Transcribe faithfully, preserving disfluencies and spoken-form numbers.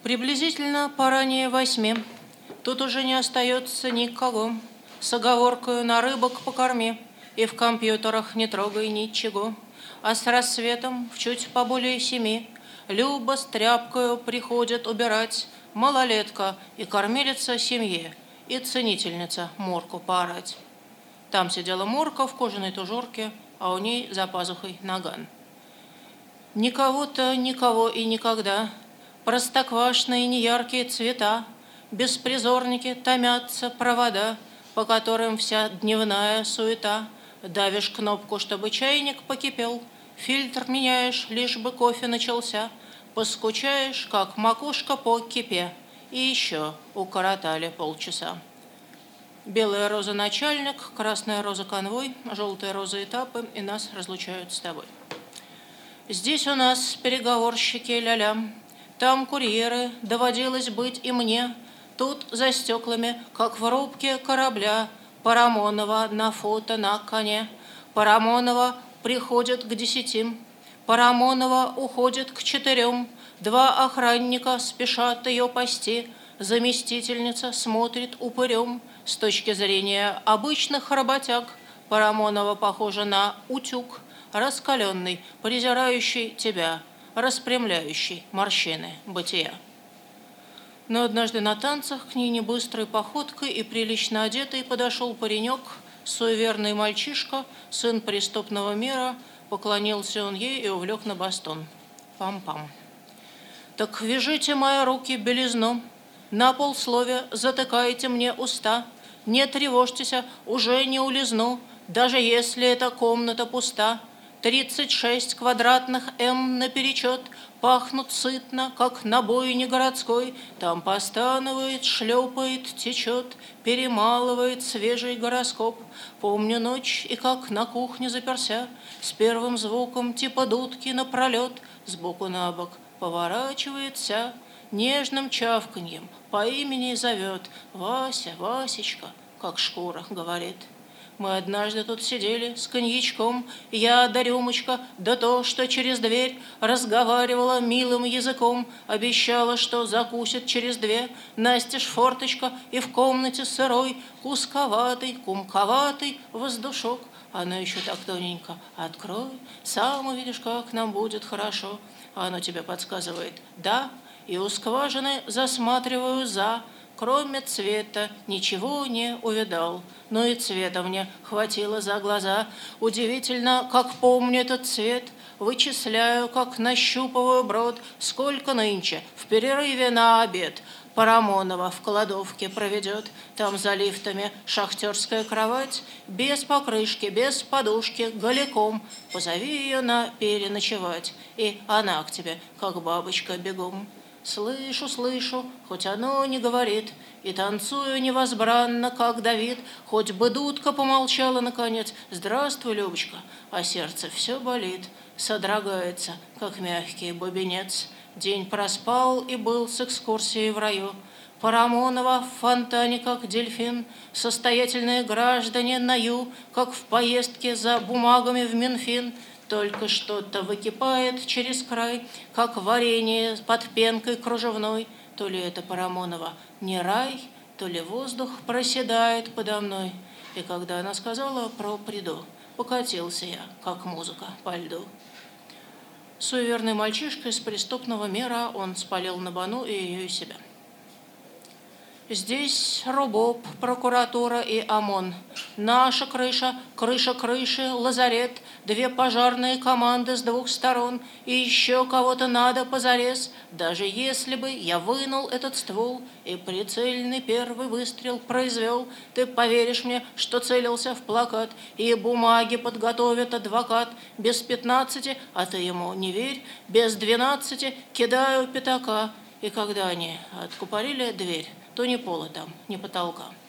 Приблизительно поранее восьми. Тут уже не остается никого. С оговоркою на рыбок покорми, и в компьютерах не трогай ничего. А с рассветом в чуть поболее семи Люба с тряпкою приходит убирать, малолетка и кормилица семье, и ценительница Мурку поорать. Там сидела Мурка в кожаной тужурке, а у ней за пазухой наган. Никого-то, никого и никогда, простоквашные неяркие цвета, беспризорники томятся провода, по которым вся дневная суета. Давишь кнопку, чтобы чайник покипел, фильтр меняешь, лишь бы кофе начался, поскучаешь, как макушка по кипе, и еще укоротали полчаса. Белая роза начальник, красная роза конвой, желтая роза этапы, и нас разлучают с тобой. Здесь у нас переговорщики ля-ля, там курьеры, доводилось быть и мне. Тут за стеклами, как в рубке корабля, Парамонова на фото на коне. Парамонова приходит к десяти, Парамонова уходит к четырем. Два охранника спешат ее пасти, заместительница смотрит упырем. С точки зрения обычных работяг Парамонова похожа на утюг, раскаленный, презирающий тебя, распрямляющий морщины бытия. Но однажды на танцах к ней небыстрой походкой и прилично одетый подошел паренек, суеверный мальчишка, сын преступного мира. Поклонился он ей и увлек на бастон. Пам-пам. «Так вяжите мои руки белизну, на полсловия затыкайте мне уста. Не тревожьтесь, уже не улизну, даже если эта комната пуста. Тридцать шесть квадратных М наперечет пахнут сытно, как на бойне городской. Там постанывает, шлепает, течет, перемалывает свежий гороскоп. Помню ночь, и как на кухне заперся, с первым звуком типа дудки напролет, сбоку на бок поворачивается, нежным чавканьем по имени зовет. Вася, Васечка, как шкура говорит. Мы однажды тут сидели с коньячком, я да рюмочка, да то, что через дверь разговаривала милым языком, обещала, что закусит через две, настежь форточка, и в комнате сырой, кусковатый, кумковатый воздушок. Оно еще так тоненько: открой, сам увидишь, как нам будет хорошо. Оно тебе подсказывает «да», и у скважины засматриваю за. Кроме цвета ничего не увидал, но и цвета мне хватило за глаза. Удивительно, как помню этот цвет, вычисляю, как нащупываю брод, сколько нынче в перерыве на обед Парамонова в кладовке проведет. Там за лифтами шахтерская кровать, без покрышки, без подушки, голиком. Позови ее на переночевать, и она к тебе, как бабочка, бегом. Слышу, слышу, хоть оно не говорит, и танцую невозбранно, как Давид. Хоть бы дудка помолчала наконец. Здравствуй, Любочка, а сердце все болит, содрогается, как мягкий бубенец. День проспал и был с экскурсией в раю. Парамонова в фонтане, как дельфин, состоятельные граждане на ю, как в поездке за бумагами в Минфин. Только что-то выкипает через край, как варенье под пенкой кружевной. То ли это Парамонова не рай, то ли воздух проседает подо мной. И когда она сказала про приду, покатился я, как музыка по льду. Суеверный мальчишка из преступного мира, он спалил на Бану и ее и себя. Здесь РУБОП, прокуратура и ОМОН. Наша крыша, крыша крыши, лазарет, две пожарные команды с двух сторон, и еще кого-то надо позарез. Даже если бы я вынул этот ствол и прицельный первый выстрел произвел, ты поверишь мне, что целился в плакат, и бумаги подготовит адвокат. Без пятнадцати, а ты ему не верь, без двенадцати кидаю пятака. И когда они откупорили дверь, то ни пола там, ни потолка.